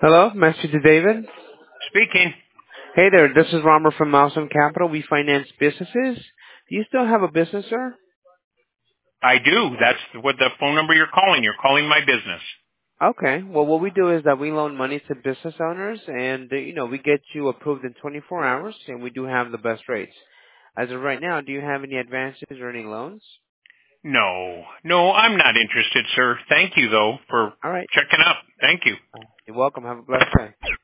Hello, Message to David. Speaking. Hey there, this is Robert from Milestone Capital. We finance businesses. Do you still have a business, sir? I do. That's what the phone number you're calling. You're calling my business. Okay. Well, what we do is that we loan money to business owners, and we get you approved in 24 hours, and we do have the best rates. As of right now, do you have any advances or any loans? No, I'm not interested, sir. Thank you, though, for All right. checking up. Thank you. You're welcome. Have a blessed day.